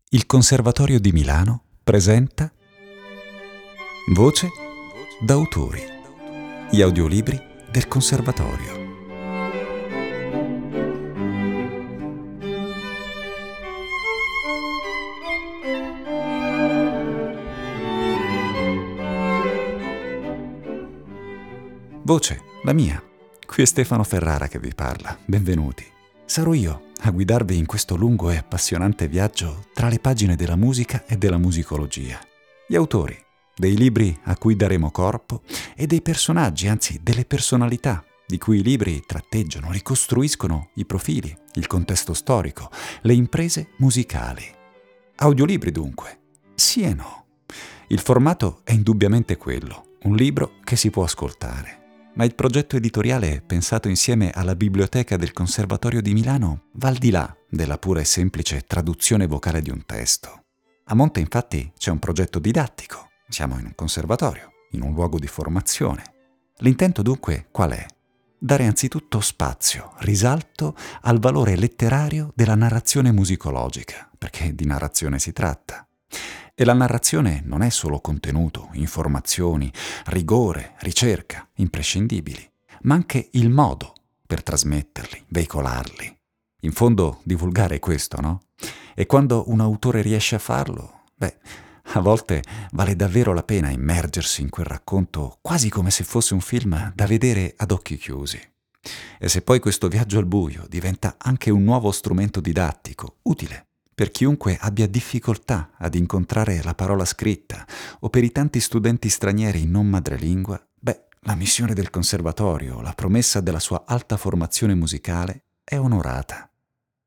Il Conservatorio di Milano presenta Voce d'autori, gli audiolibri del Conservatorio. Voce, la mia. Qui è Stefano Ferrara che vi parla. Benvenuti. Sarò io a guidarvi in questo lungo e appassionante viaggio tra le pagine della musica e della musicologia. Gli autori dei libri a cui daremo corpo e dei personaggi, anzi delle personalità, di cui i libri tratteggiano, ricostruiscono i profili, il contesto storico, le imprese musicali. Audiolibri dunque? Sì e no. Il formato è indubbiamente quello, un libro che si può ascoltare. Ma il progetto editoriale pensato insieme alla Biblioteca del Conservatorio di Milano va al di là della pura e semplice traduzione vocale di un testo. A monte infatti c'è un progetto didattico, siamo in un conservatorio, in un luogo di formazione. L'intento dunque qual è? Dare anzitutto spazio, risalto al valore letterario della narrazione musicologica, perché di narrazione si tratta. E la narrazione non è solo contenuto, informazioni, rigore, ricerca, imprescindibili, ma anche il modo per trasmetterli, veicolarli. In fondo divulgare è questo, no? E quando un autore riesce a farlo, a volte vale davvero la pena immergersi in quel racconto quasi come se fosse un film da vedere ad occhi chiusi. E se poi questo viaggio al buio diventa anche un nuovo strumento didattico, utile per chiunque abbia difficoltà ad incontrare la parola scritta o per i tanti studenti stranieri non madrelingua, la missione del conservatorio, la promessa della sua alta formazione musicale è onorata.